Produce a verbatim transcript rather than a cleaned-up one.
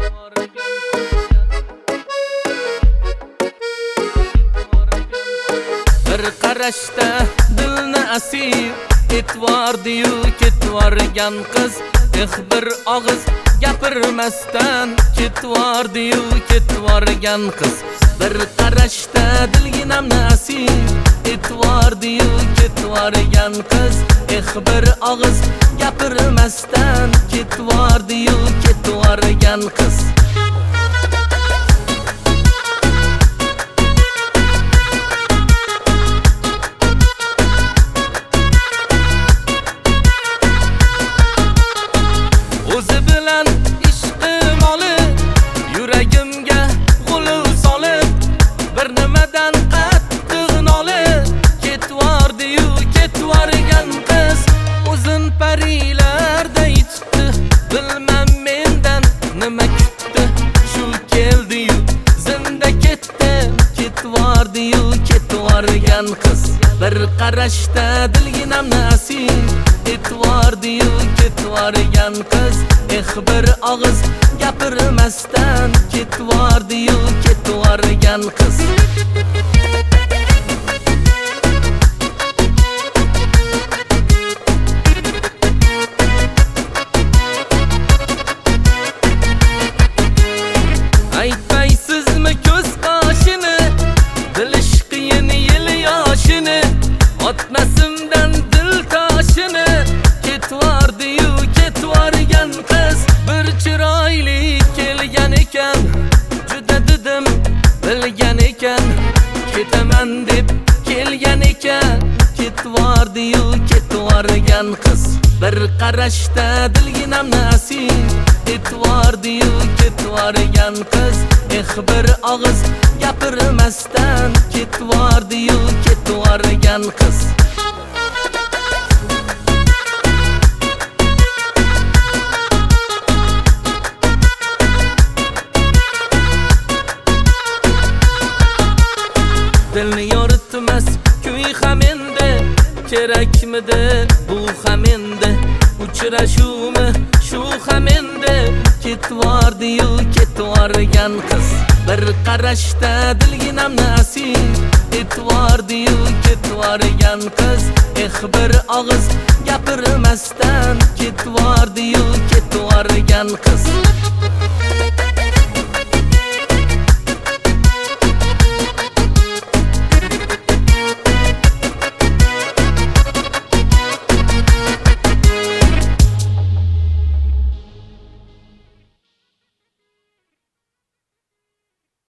Bir qarashda dilni asir etvordi-yu ketvorgan qiz, eh bir og'iz gapirmasdan ketvordi-yu ketvorgan qiz. Bir qarashda dilginamni asir etvordi-yu ketvorgan qiz, eh bir og'iz gapirmasdan ketvordi-yu ketvorgan qiz. O'zi bilan ishqim olib, yuragimga g'ulov solib, bir nimadan qattiq nolib ketvordi-yu ketvorgan qiz. O'zin parilarday tutdi, bilmam mendan nima kutdi. Shu keldi-yu zinda ketdi, ketvordi-yu ketvorgan qiz. Bir qarashda dilginamni asir etvordi-yu ketvorgan qiz, eh bir og'iz gapirmasdan ketvordi-yu ketvorgan qiz. Aytmaysizmi ko'z qoshini, bilish qiyin yil yoshini, otmasimdan dil toshini ketvordi-yu ketvorgan qiz. Bir chiroyli kelgan ekan, juda dedim bilgan ekan, ketaman deb kelgan ekan, ketvordi-yu ketvorgan qiz. Bir qarashda dilginamni asir etvordi-yu ketvorgan qiz, eh bir og'iz gapirmasdan ketvordi-yu ketvorgan qiz. Dilni yoritmas kuy ham endi, kerakmidi bu ham endi, uchrashuvmi shu ham endi, ketvordi-yu ketvorgan qiz. Bir qarashda dilginamni asir etvordi-yu ketvorgan qiz, eh bir og'iz gapirmasdan ketvordi-yu ketvorgan qiz.